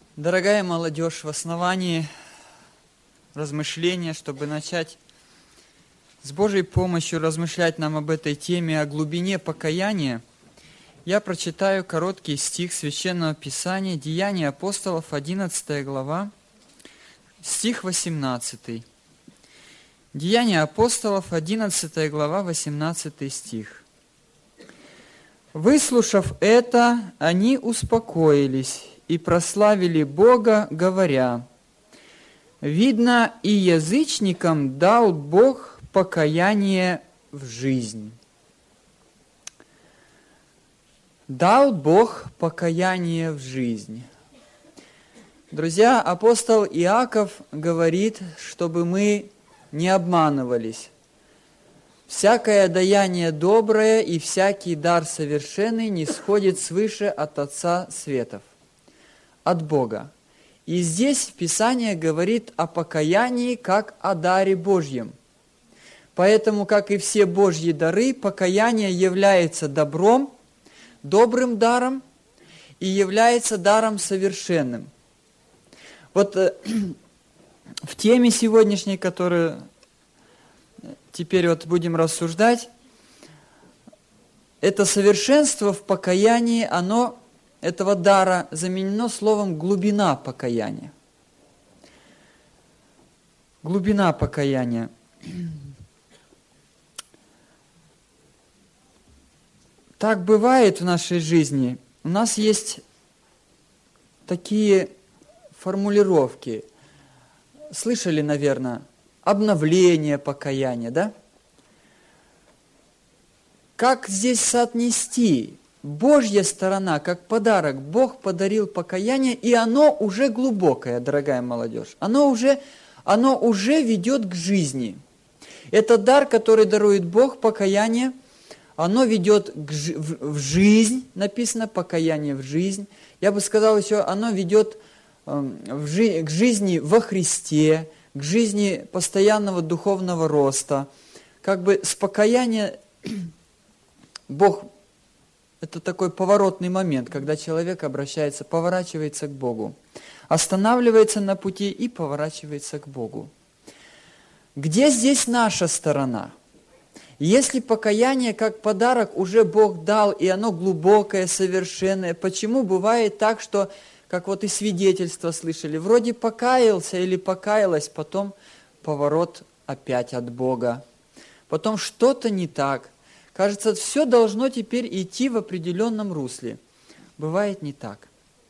Дорогая молодежь, в основании размышления, чтобы начать с Божьей помощью размышлять нам об этой теме, о глубине покаяния, я прочитаю короткий стих Священного Писания, Деяния апостолов, 11 глава, стих 18. Деяния апостолов, 11 глава, 18 стих. «Выслушав это, они успокоились и прославили Бога, говоря: видно, и язычникам дал Бог покаяние в жизнь». Дал Бог покаяние в жизнь. Друзья, апостол Иаков говорит, чтобы мы не обманывались. «Всякое даяние доброе и всякий дар совершенный не сходит свыше от Отца светов, от Бога». И здесь Писание говорит о покаянии как о даре Божьем. Поэтому, как и все Божьи дары, покаяние является добром, добрым даром и является даром совершенным. Вот в теме сегодняшней, которую теперь вот будем рассуждать, это совершенство в покаянии, оно, этого дара, заменено словом «глубина покаяния». Глубина покаяния. Так бывает в нашей жизни. У нас есть такие формулировки. Слышали, наверное, обновление покаяния, да? Как здесь соотнести? Божья сторона, как подарок, Бог подарил покаяние, и оно уже глубокое, дорогая молодежь. Оно уже ведет к жизни. Это дар, который дарует Бог, покаяние, оно ведет в жизнь, написано, покаяние в жизнь. Я бы сказал еще, оно ведет к жизни во Христе, к жизни постоянного духовного роста. Как бы с покаяния Бог, это такой поворотный момент, когда человек обращается, поворачивается к Богу, останавливается на пути и поворачивается к Богу. Где здесь наша сторона? Если покаяние как подарок уже Бог дал, и оно глубокое, совершенное, почему бывает так, что, как вот и свидетельства слышали, вроде покаялся или покаялась, потом поворот опять от Бога, потом что-то не так. Кажется, все должно теперь идти в определенном русле. Бывает не так.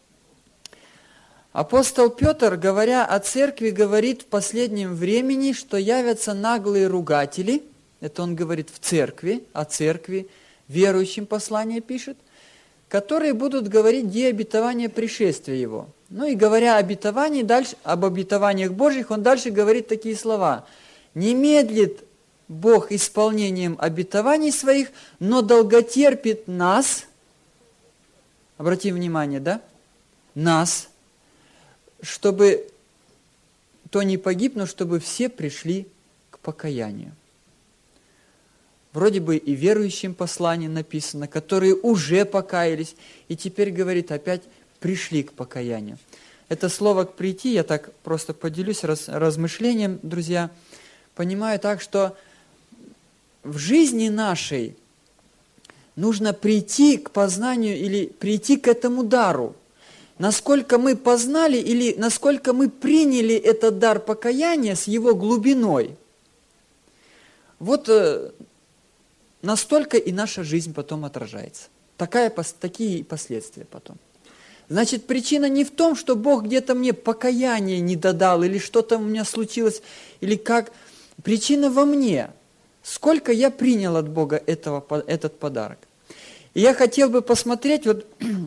Апостол Петр, говоря о церкви, говорит в последнем времени, что явятся наглые ругатели. Это он говорит в церкви, о церкви, верующим послание пишет, которые будут говорить, где обетование пришествия его. Ну и говоря об обетованиях Божьих, он дальше говорит такие слова. «Не медлит Бог исполнением обетований своих, но долготерпит нас». Обратим внимание, да? Нас. Чтобы кто не погиб, но чтобы все пришли к покаянию. Вроде бы и верующим послании написано, которые уже покаялись, и теперь, говорит, опять пришли к покаянию. Это слово «прийти», я так просто поделюсь размышлением, друзья, понимаю так, что в жизни нашей нужно прийти к познанию или прийти к этому дару. Насколько мы познали или насколько мы приняли этот дар покаяния с его глубиной, вот настолько и наша жизнь потом отражается. Такие последствия потом. Значит, причина не в том, что Бог где-то мне покаяние не додал, или что-то у меня случилось, или как. Причина во мне. Сколько я принял от Бога этот подарок. И я хотел бы посмотреть, вот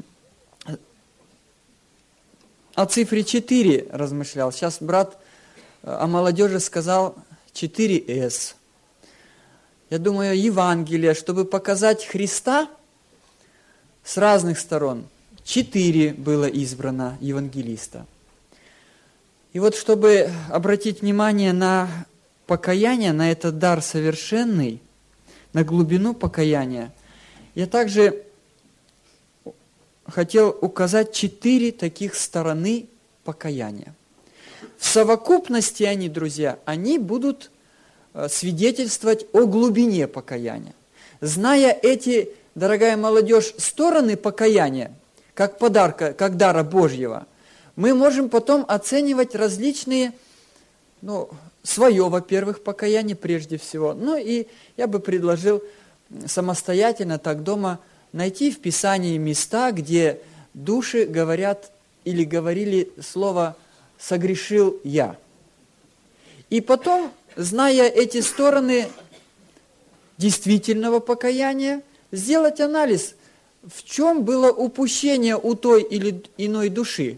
о цифре 4 размышлял. Сейчас брат о молодежи сказал 4С. Я думаю, Евангелие, чтобы показать Христа с разных сторон, 4 было избрано евангелиста. И вот чтобы обратить внимание на покаяние, на этот дар совершенный, на глубину покаяния, я также хотел указать 4 таких стороны покаяния. В совокупности они, друзья, они будут свидетельствовать о глубине покаяния. Зная эти, дорогая молодежь, стороны покаяния, как подарка, как дара Божьего, мы можем потом оценивать различные, свое, во-первых, покаяние прежде всего. И я бы предложил самостоятельно так дома найти в Писании места, где души говорят или говорили слово «согрешил я». И потом, зная эти стороны действительного покаяния, сделать анализ, в чем было упущение у той или иной души,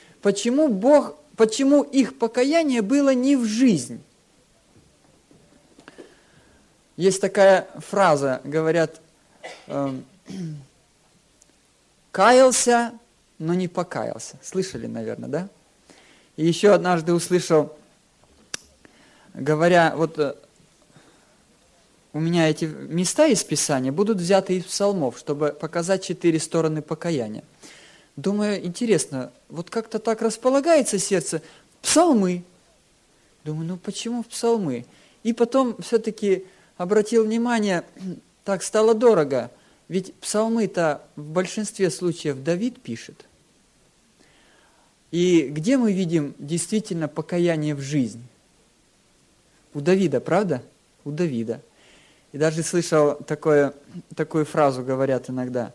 почему их покаяние было не в жизнь. Есть такая фраза, говорят, каялся, но не покаялся. Слышали, наверное, да? И еще однажды услышал, говоря, у меня эти места из Писания будут взяты из псалмов, чтобы показать 4 стороны покаяния. Думаю, интересно, как-то так располагается сердце, псалмы. Думаю, почему в псалмы? И потом все-таки обратил внимание, так стало дорого, ведь псалмы-то в большинстве случаев Давид пишет. И где мы видим действительно покаяние в жизнь? У Давида, правда? У Давида. И даже слышал такую фразу, говорят иногда.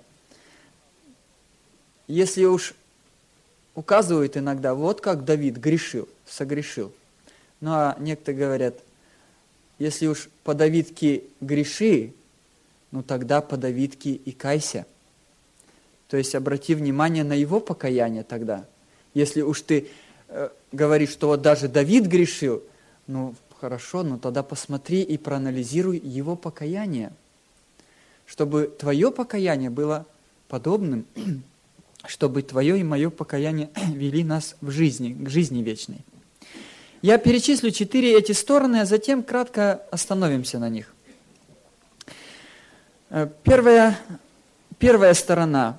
Если уж указывают иногда, вот как Давид грешил, согрешил. А некоторые говорят, если уж по Давидке греши, тогда по Давидке и кайся. То есть обрати внимание на его покаяние тогда. Если уж ты говоришь, что даже Давид грешил, хорошо, тогда посмотри и проанализируй его покаяние, чтобы твое покаяние было подобным, чтобы твое и мое покаяние вели нас в жизни, к жизни вечной. Я перечислю 4 эти стороны, а затем кратко остановимся на них. Первая сторона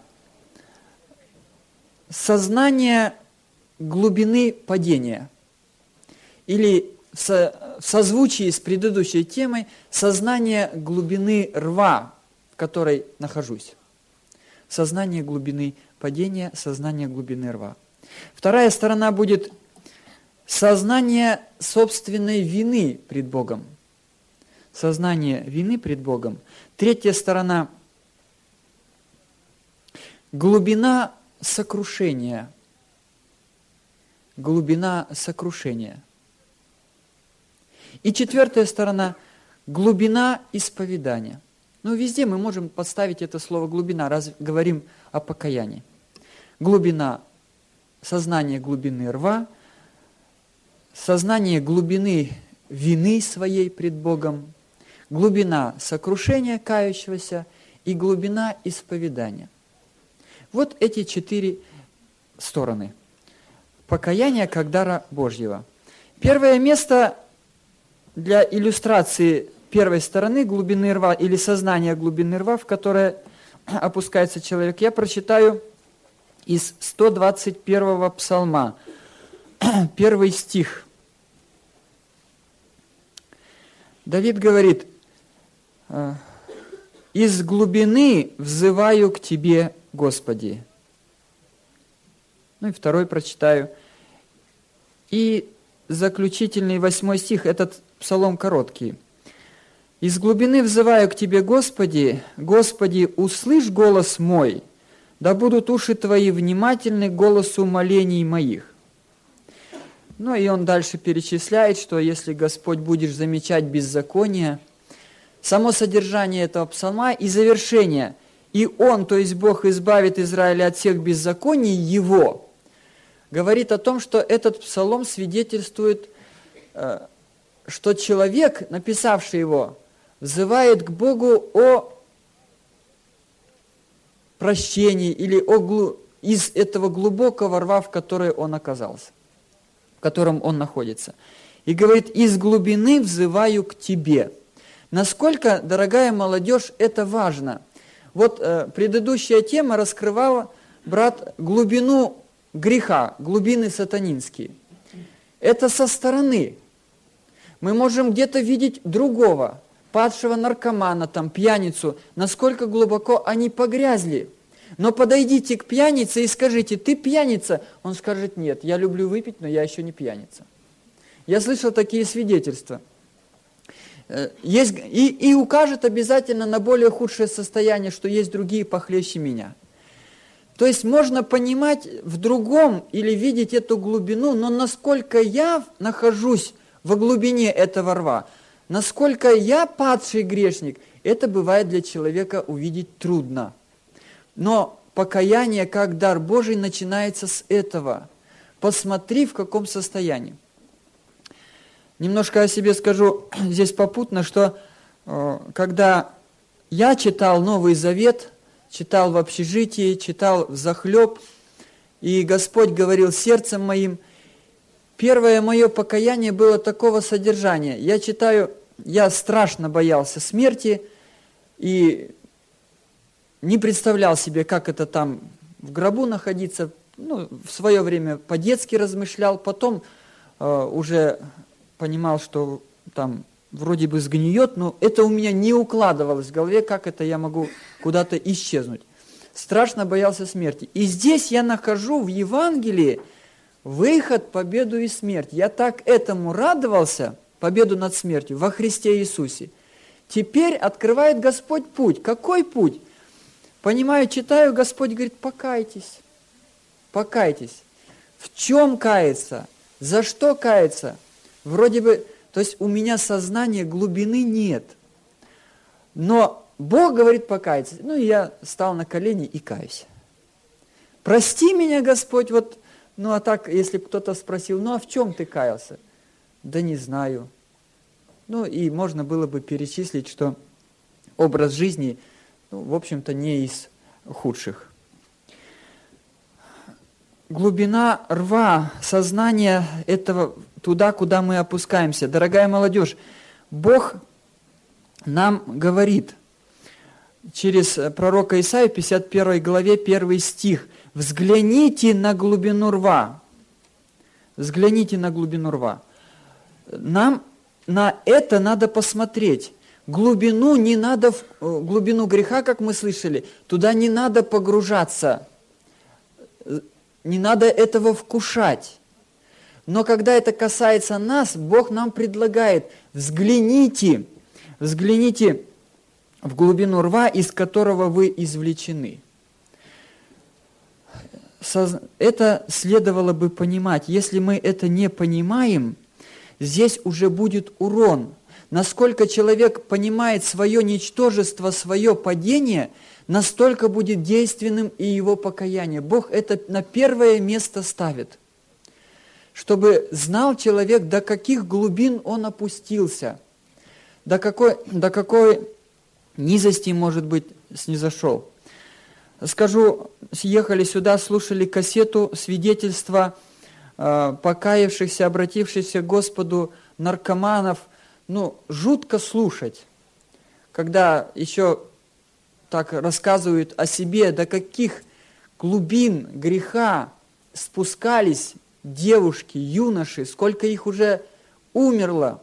– сознание глубины падения. Или в созвучии с предыдущей темой сознание глубины рва, в которой нахожусь. Сознание глубины падения, сознание глубины рва. Вторая сторона будет сознание собственной вины пред Богом. Сознание вины пред Богом. Третья сторона – глубина сокрушения. Глубина сокрушения. И четвертая сторона – глубина исповедания. Везде мы можем подставить это слово «глубина», раз говорим о покаянии. Глубина, сознание глубины рва, сознание глубины вины своей пред Богом, глубина сокрушения кающегося и глубина исповедания. Вот эти 4 стороны. Покаяние как дара Божьего. Первое место для иллюстрации первой стороны глубины рва или сознания глубины рва, в которое опускается человек, я прочитаю из 121-го псалма, 1 стих. Давид говорит: «Из глубины взываю к Тебе, Господи». И второй прочитаю. И заключительный 8 стих, этот псалом короткий. «Из глубины взываю к Тебе, Господи, Господи, услышь голос мой, да будут уши Твои внимательны к голосу молений моих». И он дальше перечисляет, что если Господь будешь замечать беззаконие, само содержание этого псалма и завершение, и Он, то есть Бог, избавит Израиля от всех беззаконий Его, говорит о том, что этот псалом свидетельствует, что человек, написавший его, взывает к Богу о прощении или из этого глубокого рва, в котором он оказался, в котором он находится. И говорит: «Из глубины взываю к Тебе». Насколько, дорогая молодежь, это важно. Предыдущая тема раскрывала, брат, глубину греха, глубины сатанинские. Это со стороны. Мы можем где-то видеть другого, падшего наркомана, там, пьяницу, насколько глубоко они погрязли. Но подойдите к пьянице и скажите: ты пьяница? Он скажет: нет, я люблю выпить, но я еще не пьяница. Я слышал такие свидетельства. И укажет обязательно на более худшее состояние, что есть другие похлеще меня. То есть можно понимать в другом или видеть эту глубину, но насколько я нахожусь во глубине этого рва, насколько я падший грешник, это бывает для человека увидеть трудно. Но покаяние как дар Божий начинается с этого. Посмотри, в каком состоянии. Немножко о себе скажу здесь попутно, что когда я читал Новый Завет, читал в общежитии, читал взахлеб, и Господь говорил сердцем моим, первое мое покаяние было такого содержания. Я читаю, я страшно боялся смерти и не представлял себе, как это там в гробу находиться. Ну, в свое время по-детски размышлял, потом уже понимал, что там вроде бы сгниет, но это у меня не укладывалось в голове, как это я могу куда-то исчезнуть. Страшно боялся смерти. И здесь я нахожу в Евангелии выход, победу и смерть. Я так этому радовался, победу над смертью, во Христе Иисусе. Теперь открывает Господь путь. Какой путь? Понимаю, читаю, Господь говорит: покайтесь, покайтесь. В чем каяться? За что каяться? Вроде бы, то есть у меня сознания глубины нет. Но Бог говорит: покайтесь. Ну, и я стал на колени и каюсь. Прости меня, Господь, вот, ну, а так, если кто-то спросил: ну, а в чем ты каялся? Да не знаю. Ну, и можно было бы перечислить, что образ жизни, ну, в общем-то, не из худших. Глубина рва, сознания этого туда, куда мы опускаемся. Дорогая молодежь, Бог нам говорит через пророка Исаию, 51 главе, 1 стих: «Взгляните на глубину рва». Взгляните на глубину рва. Нам на это надо посмотреть. Глубину не надо, глубину греха, как мы слышали, туда не надо погружаться. Не надо этого вкушать. Но когда это касается нас, Бог нам предлагает: взгляните, взгляните в глубину рва, из которого вы извлечены. Это следовало бы понимать. Если мы это не понимаем, здесь уже будет урон. Насколько человек понимает свое ничтожество, свое падение, настолько будет действенным и его покаяние. Бог это на первое место ставит, чтобы знал человек, до каких глубин он опустился, до какой низости, может быть, снизошел. Скажу, съехали сюда, слушали кассету свидетельства покаявшихся, обратившихся к Господу наркоманов. Ну, жутко слушать, когда еще так рассказывают о себе, до каких глубин греха спускались девушки, юноши, сколько их уже умерло.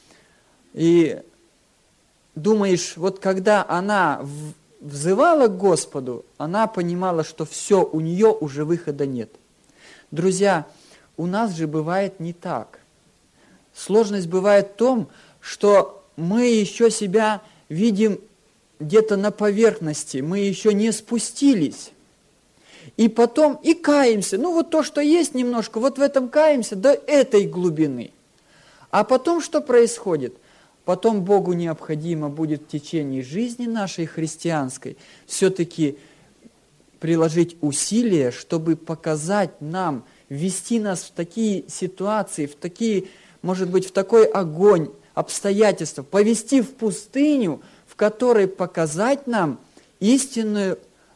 И думаешь, вот когда она взывала к Господу, она понимала, что все, у нее уже выхода нет. Друзья, у нас же бывает не так. Сложность бывает в том, что мы еще себя видим где-то на поверхности, мы еще не спустились. И потом и каемся. Ну вот то, что есть немножко, вот в этом каемся до этой глубины. А потом что происходит? Потом Богу необходимо будет в течение жизни нашей христианской все-таки приложить усилия, чтобы показать нам, ввести нас в такие ситуации, в такие, может быть, в такой огонь, обстоятельства, повести в пустыню, в которой показать нам истинное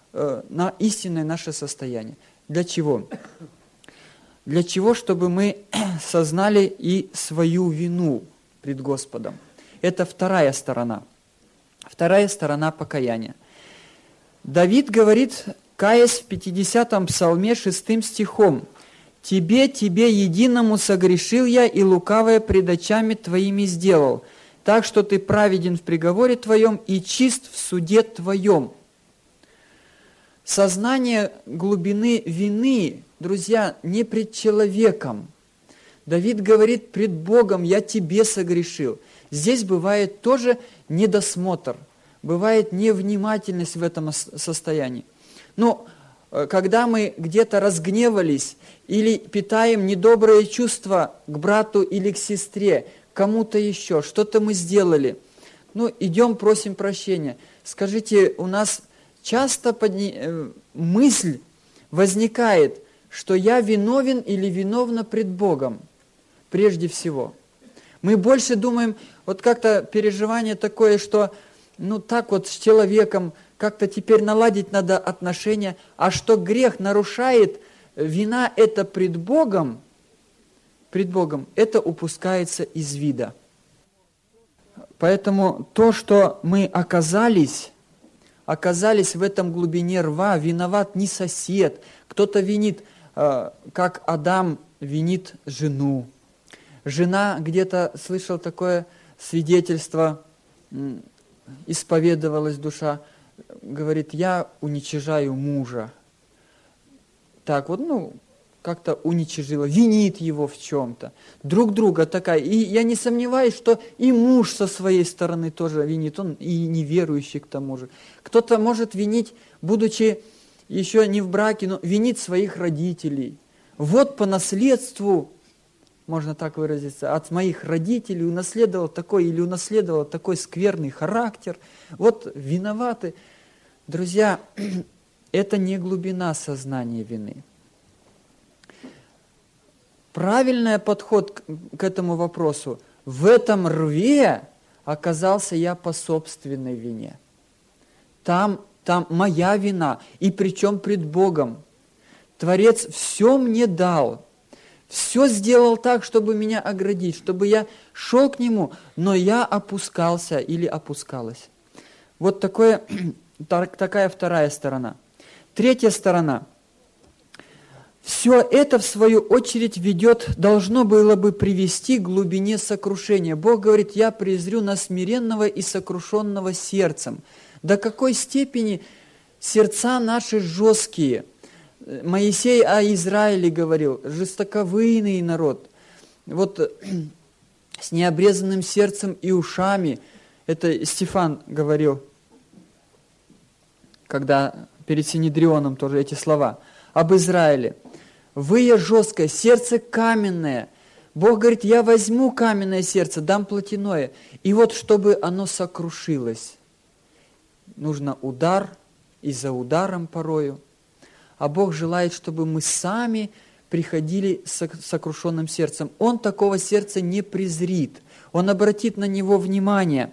наше состояние. Для чего? Для чего? Чтобы мы сознали и свою вину пред Господом. Это вторая сторона покаяния. Давид говорит каясь в 50-м псалме 6 стихом: «Тебе, единому согрешил я, и лукавое пред очами твоими сделал, так что ты праведен в приговоре твоем и чист в суде твоем». Сознание глубины вины, друзья, не пред человеком. Давид говорит: пред Богом я тебе согрешил. Здесь бывает тоже недосмотр, бывает невнимательность в этом состоянии. Но когда мы где-то разгневались или питаем недобрые чувства к брату или к сестре, кому-то еще, что-то мы сделали, идем, просим прощения. Скажите, у нас часто мысль возникает, что я виновен или виновна пред Богом, прежде всего. Мы больше думаем, вот как-то переживание такое, что так вот с человеком как-то теперь наладить надо отношения, а что грех нарушает, вина это пред Богом, это упускается из вида. Поэтому то, что мы оказались в этом глубине рва, виноват не сосед, кто-то винит, как Адам винит жену. Жена, где-то слышал такое свидетельство, исповедовалась душа, говорит: я уничижаю мужа. Так вот, как-то уничижила, винит его в чем-то. Друг друга такая. И я не сомневаюсь, что и муж со своей стороны тоже винит, он и неверующий к тому же. Кто-то может винить, будучи еще не в браке, но винит своих родителей. Вот по наследству, можно так выразиться, от моих родителей унаследовал такой скверный характер. Вот виноваты. Друзья, это не глубина сознания вины. Правильный подход к этому вопросу: в этом рве оказался я по собственной вине. Там моя вина, и причем пред Богом. Творец все мне дал, все сделал так, чтобы меня оградить, чтобы я шел к Нему, но я опускался или опускалась. Вот такая вторая сторона. Третья сторона. Все это, в свою очередь, должно было бы привести к глубине сокрушения. Бог говорит: я презрю на смиренного и сокрушенного сердцем. До какой степени сердца наши жесткие. Моисей о Израиле говорил: жестоковыйный народ. Вот с необрезанным сердцем и ушами. Это Стефан говорил, когда перед Синедрионом тоже эти слова об Израиле. Вы жесткое, сердце каменное. Бог говорит: я возьму каменное сердце, дам плотяное. И вот чтобы оно сокрушилось, нужно удар, и за ударом порою. А Бог желает, чтобы мы сами приходили с сокрушенным сердцем. Он такого сердца не презрит. Он обратит на него внимание.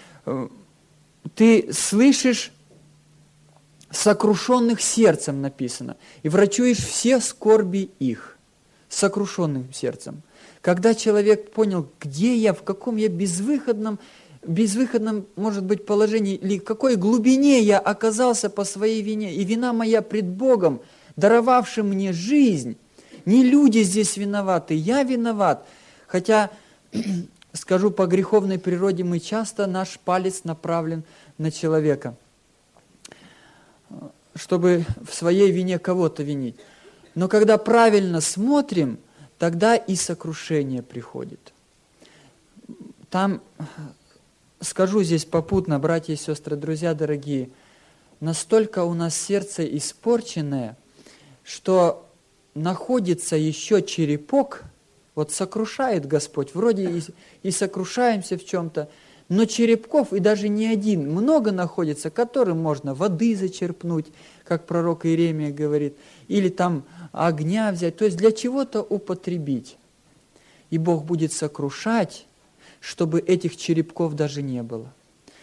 Ты слышишь: сокрушенных сердцем написано, и врачуешь все скорби их, сокрушенным сердцем. Когда человек понял, где я, в каком я безвыходном, может быть, положении, или в какой глубине я оказался по своей вине, и вина моя пред Богом, даровавшим мне жизнь, не люди здесь виноваты, я виноват. Хотя, скажу, по греховной природе мы часто, наш палец направлен на человека, чтобы в своей вине кого-то винить. Но когда правильно смотрим, тогда и сокрушение приходит. Там, скажу здесь попутно, братья и сестры, друзья дорогие, настолько у нас сердце испорченное, что находится еще черепок, вот сокрушает Господь, вроде и сокрушаемся в чем-то, но черепков, и даже не один, много находится, которым можно воды зачерпнуть, как пророк Иеремия говорит, или там огня взять, то есть для чего-то употребить. И Бог будет сокрушать, чтобы этих черепков даже не было.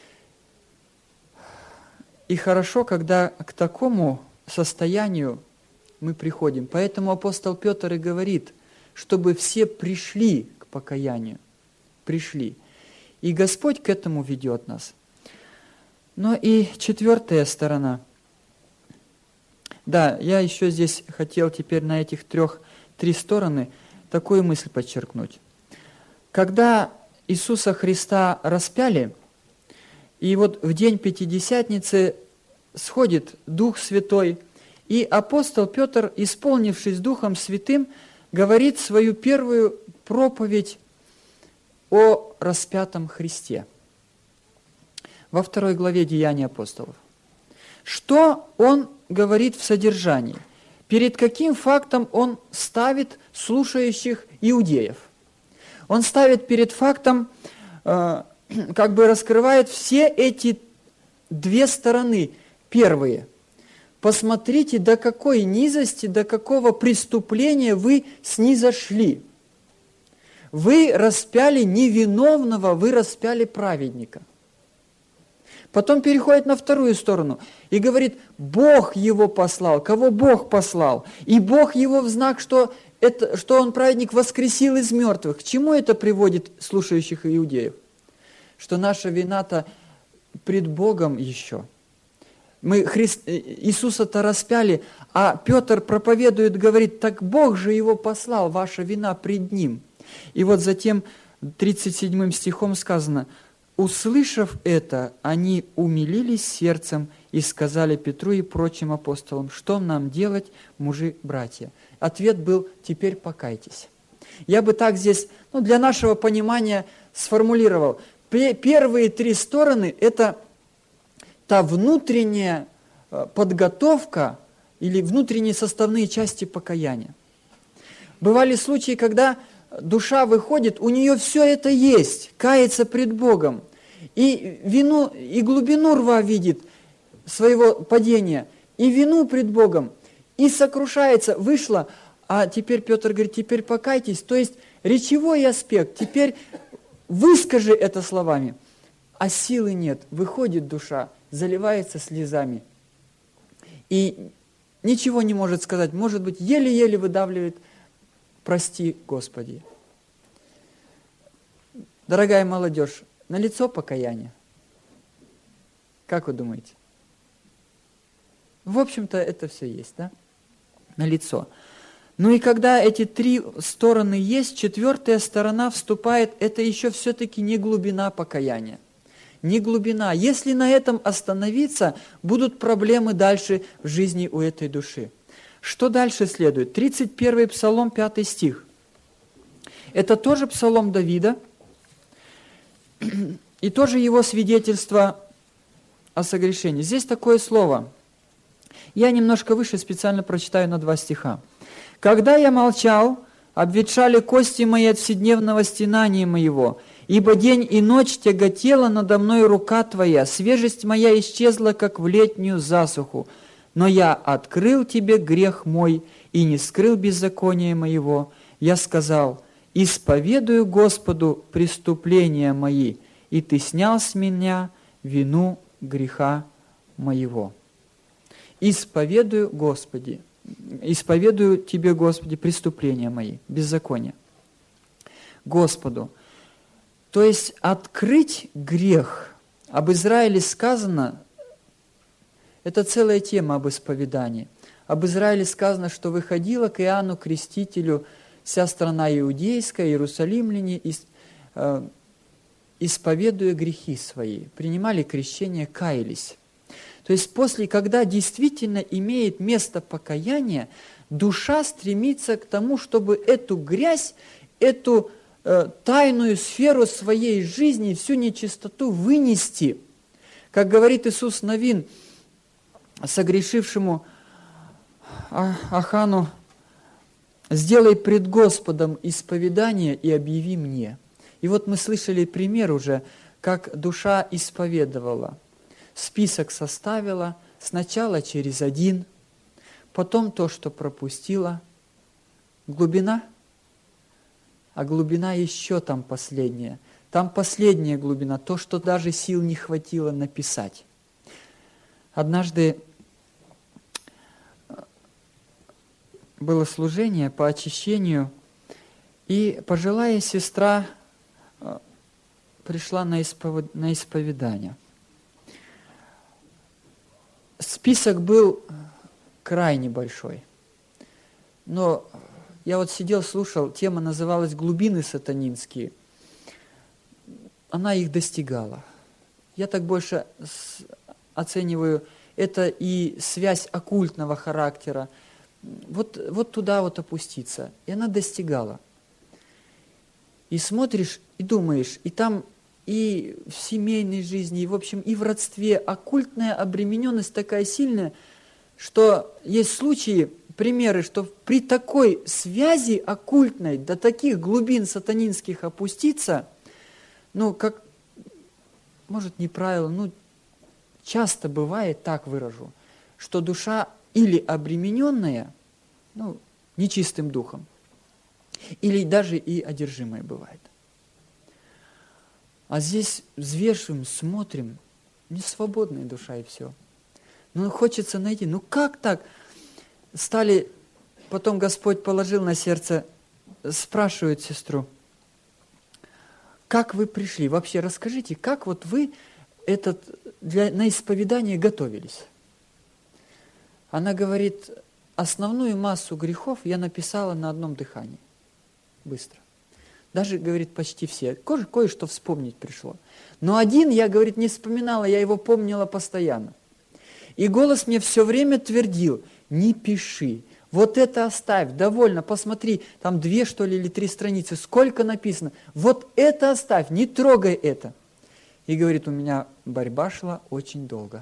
И хорошо, когда к такому состоянию мы приходим. Поэтому апостол Петр и говорит, чтобы все пришли к покаянию. Пришли. И Господь к этому ведет нас. Но и четвертая сторона. Да, я еще здесь хотел теперь на этих три стороны такую мысль подчеркнуть. Когда Иисуса Христа распяли, и вот в день Пятидесятницы сходит Дух Святой, и апостол Петр, исполнившись Духом Святым, говорит свою первую проповедь о распятом Христе во 2 главе Деяний апостолов. Что он говорит в содержании? Перед каким фактом он ставит слушающих иудеев? Он ставит перед фактом, как бы раскрывает все эти две стороны. Первые. Посмотрите, до какой низости, до какого преступления вы снизошли. Вы распяли невиновного, вы распяли праведника. Потом переходит на вторую сторону и говорит, Бог его послал. Кого Бог послал? И Бог его в знак, что он, праведник, воскресил из мертвых. К чему это приводит слушающих иудеев? Что наша вина-то пред Богом еще. Мы Иисуса-то распяли, а Петр проповедует, говорит, так Бог же его послал, ваша вина пред Ним. И вот затем 37 стихом сказано, услышав это, они умилились сердцем и сказали Петру и прочим апостолам, что нам делать, мужи-братья? Ответ был, теперь покайтесь. Я бы так здесь, для нашего понимания сформулировал. Первые три стороны – это та внутренняя подготовка или внутренние составные части покаяния. Бывали случаи, когда душа выходит, у нее все это есть, кается пред Богом, и вину, и глубину рва видит своего падения, и вину пред Богом, и сокрушается, вышла, а теперь Петр говорит, теперь покайтесь, то есть речевой аспект, теперь выскажи это словами, а силы нет, выходит душа, заливается слезами, и ничего не может сказать, может быть, еле-еле выдавливает, прости, Господи. Дорогая молодежь, налицо покаяние? Как вы думаете? В общем-то, это все есть, да? Налицо. Ну и когда эти три стороны есть, четвертая сторона вступает, это еще все-таки не глубина покаяния. Не глубина. Если на этом остановиться, будут проблемы дальше в жизни у этой души. Что дальше следует? 31 Псалом, 5 стих. Это тоже Псалом Давида, и тоже его свидетельство о согрешении. Здесь такое слово. Я немножко выше специально прочитаю на 2 стиха. «Когда я молчал, обветшали кости мои от вседневного стенания моего, ибо день и ночь тяготела надо мной рука Твоя, свежесть моя исчезла, как в летнюю засуху. Но я открыл Тебе грех мой и не скрыл беззакония моего. Я сказал, исповедую Господу преступления мои, и Ты снял с меня вину греха моего». Исповедую, Господи, исповедую Тебе, Господи, преступления мои, беззакония. Господу. То есть открыть грех. Об Израиле сказано, это целая тема об исповедании. Об Израиле сказано, что выходила к Иоанну Крестителю вся страна иудейская, иерусалимляне, исповедуя грехи свои, принимали крещение, каялись. То есть когда действительно имеет место покаяние, душа стремится к тому, чтобы эту грязь, эту тайную сферу своей жизни, всю нечистоту вынести. Как говорит Иисус Навин, согрешившему Ахану, «Сделай пред Господом исповедание и объяви мне». И вот мы слышали пример уже, как душа исповедовала. Список составила, сначала через один, потом то, что пропустила. Глубина, а глубина еще там последняя. Там последняя глубина, то, что даже сил не хватило написать. Однажды было служение по очищению, и пожилая сестра пришла на исповедание. Список был крайне большой. Но я вот сидел, слушал, тема называлась «Глубины сатанинские». Она их достигала. Я так больше оцениваю, это и связь оккультного характера. Вот туда вот опуститься. И она достигала. И смотришь, и думаешь, и там и в семейной жизни, и в общем, и в родстве оккультная обремененность такая сильная, что есть случаи, примеры, что при такой связи оккультной до таких глубин сатанинских опуститься, ну, как, может, неправильно, часто бывает, так выражу, что душа или обремененная, нечистым духом, или даже и одержимая бывает. А здесь взвешиваем, смотрим, не свободная душа и все. Хочется найти, как так? Потом Господь положил на сердце, спрашивает сестру, как вы пришли? Вообще расскажите, как вот вы на исповедание готовились? Она говорит, основную массу грехов я написала на одном дыхании. Быстро. Даже, говорит, почти все. Кое-что вспомнить пришло. Но один я, говорит, не вспоминала, я его помнила постоянно. И голос мне все время твердил, не пиши, вот это оставь, довольно, посмотри, там 2, что ли, или 3 страницы, сколько написано, вот это оставь, не трогай это. И говорит, у меня борьба шла очень долго.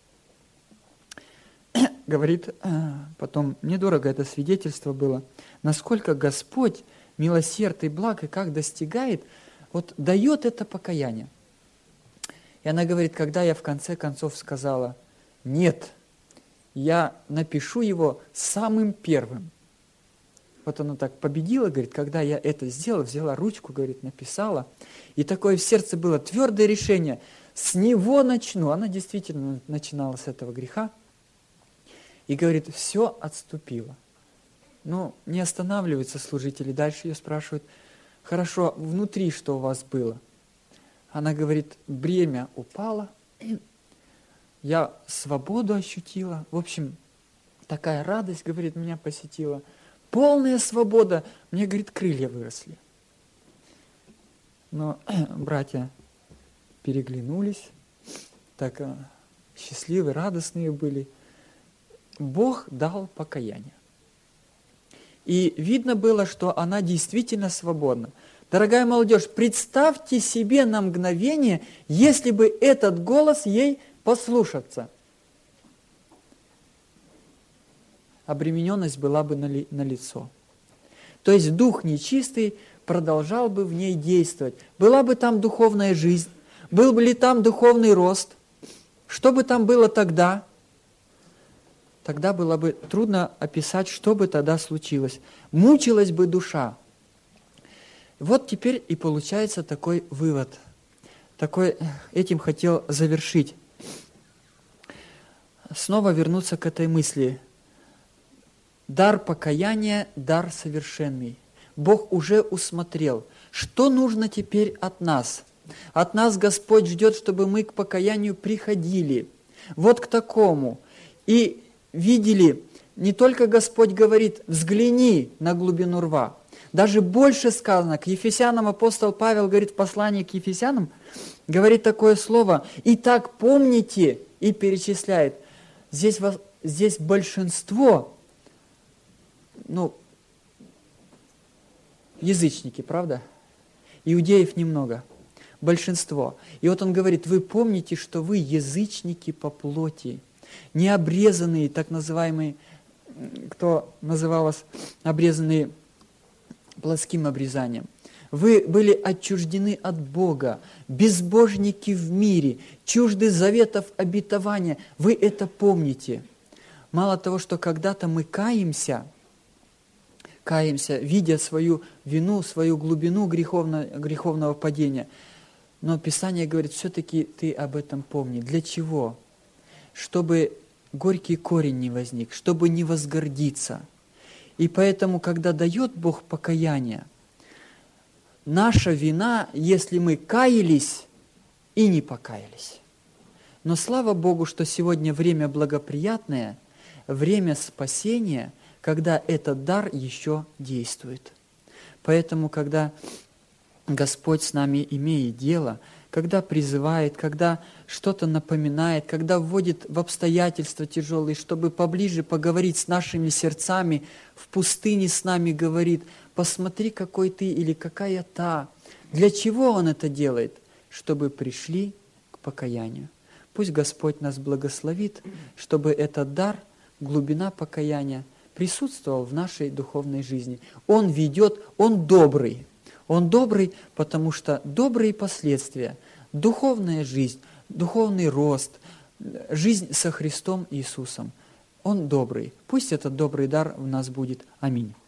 Говорит, потом, недорого это свидетельство было, насколько Господь милосерд и благ, и как достигает, дает это покаяние. И она говорит, когда я в конце концов сказала, нет, я напишу его самым первым. Вот оно так победило, говорит, когда я это сделала, взяла ручку, говорит, написала, и такое в сердце было твердое решение, с него начну. Она действительно начинала с этого греха, и говорит, все отступило. Не останавливаются служители, дальше ее спрашивают, хорошо, внутри что у вас было? Она говорит, бремя упало, я свободу ощутила, в общем, такая радость, говорит, меня посетила, полная свобода, мне, говорит, крылья выросли. Но братья переглянулись, так счастливые, радостные были. Бог дал покаяние. И видно было, что она действительно свободна. Дорогая молодежь, представьте себе на мгновение, если бы этот голос ей послушаться. Обремененность была бы налицо. То есть дух нечистый продолжал бы в ней действовать. Была бы там духовная жизнь, был бы ли там духовный рост, что бы там было тогда? Тогда было бы трудно описать, что бы тогда случилось. Мучилась бы душа. Вот теперь и получается такой вывод. Этим хотел завершить. Снова вернуться к этой мысли. Дар покаяния – дар совершенный. Бог уже усмотрел, что нужно теперь от нас. От нас Господь ждет, чтобы мы к покаянию приходили. Вот к такому. И видели, не только Господь говорит, взгляни на глубину рва. Даже больше сказано, к Ефесянам апостол Павел говорит в послании к Ефесянам, говорит такое слово, «Итак помните», и перечисляет. Здесь большинство, язычники, правда? Иудеев немного, большинство. И вот он говорит, вы помните, что вы язычники по плоти, необрезанные, так называемые, кто называл вас обрезанные плотским обрезанием. Вы были отчуждены от Бога, безбожники в мире, чужды заветов обетования. Вы это помните. Мало того, что когда-то мы каемся, видя свою вину, свою глубину греховного падения, но Писание говорит, все-таки ты об этом помни. Для чего? Чтобы горький корень не возник, чтобы не возгордиться. И поэтому, когда дает Бог покаяние, наша вина, если мы каялись и не покаялись. Но слава Богу, что сегодня время благоприятное, время спасения, когда этот дар еще действует. Поэтому, когда Господь с нами имеет дело, когда призывает, когда что-то напоминает, когда вводит в обстоятельства тяжелые, чтобы поближе поговорить с нашими сердцами, в пустыне с нами говорит: посмотри, какой ты или какая та. Для чего Он это делает? Чтобы пришли к покаянию. Пусть Господь нас благословит, чтобы этот дар, глубина покаяния присутствовал в нашей духовной жизни. Он ведет, Он добрый. Он добрый, потому что добрые последствия, духовная жизнь, духовный рост, жизнь со Христом Иисусом, Он добрый. Пусть этот добрый дар в нас будет. Аминь.